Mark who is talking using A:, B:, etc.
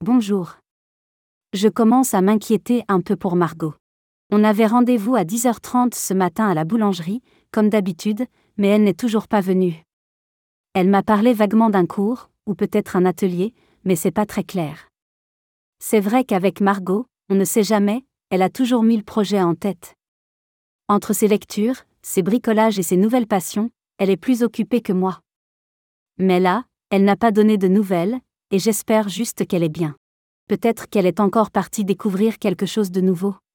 A: Bonjour. Je commence à m'inquiéter un peu pour Margot. On avait rendez-vous à 10h30 ce matin à la boulangerie, comme d'habitude, mais elle n'est toujours pas venue. Elle m'a parlé vaguement d'un cours, ou peut-être un atelier, mais c'est pas très clair. C'est vrai qu'avec Margot, on ne sait jamais, elle a toujours 1000 projets en tête. Entre ses lectures, ses bricolages et ses nouvelles passions, elle est plus occupée que moi. Mais là, elle n'a pas donné de nouvelles, et j'espère juste qu'elle est bien. Peut-être qu'elle est encore partie découvrir quelque chose de nouveau.